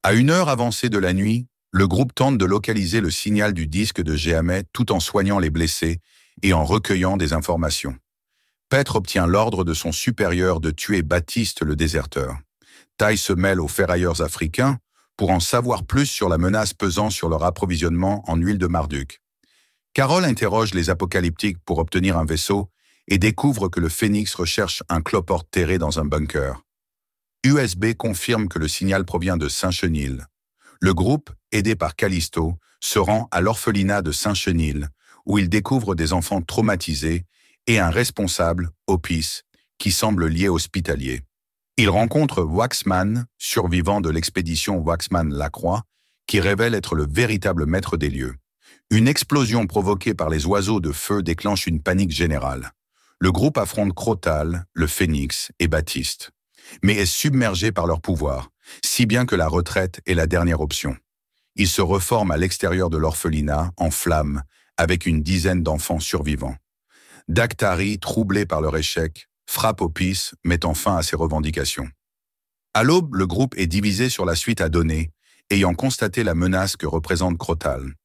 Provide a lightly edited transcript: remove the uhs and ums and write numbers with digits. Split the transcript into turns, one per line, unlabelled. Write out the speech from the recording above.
À une heure avancée de la nuit, le groupe tente de localiser le signal du disque de Gehamet tout en soignant les blessés et en recueillant des informations. Petre obtient l'ordre de son supérieur de tuer Baptiste le déserteur. Tai se mêle aux ferrailleurs africains pour en savoir plus sur la menace pesant sur leur approvisionnement en huile de Marduk. Carol interroge les apocalyptiques pour obtenir un vaisseau et découvre que le Phénix recherche un cloporte terré dans un bunker. USB confirme que le signal provient de Saint-Chenil. Le groupe, aidé par Callisto, se rend à l'orphelinat de Saint-Chenil, où il découvre des enfants traumatisés et un responsable, Opis, qui semble lié hospitalier. Il rencontre Waxman, survivant de l'expédition Waxman-Lacroix, qui révèle être le véritable maître des lieux. Une explosion provoquée par les oiseaux de feu déclenche une panique générale. Le groupe affronte Crotal, le Phénix et Baptiste, mais est submergé par leur pouvoir, si bien que la retraite est la dernière option. Ils se reforment à l'extérieur de l'orphelinat, en flammes, avec une dizaine d'enfants survivants. Daktari, troublé par leur échec, frappe Opis, mettant fin à ses revendications. À l'aube, le groupe est divisé sur la suite à donner, ayant constaté la menace que représente Crotal.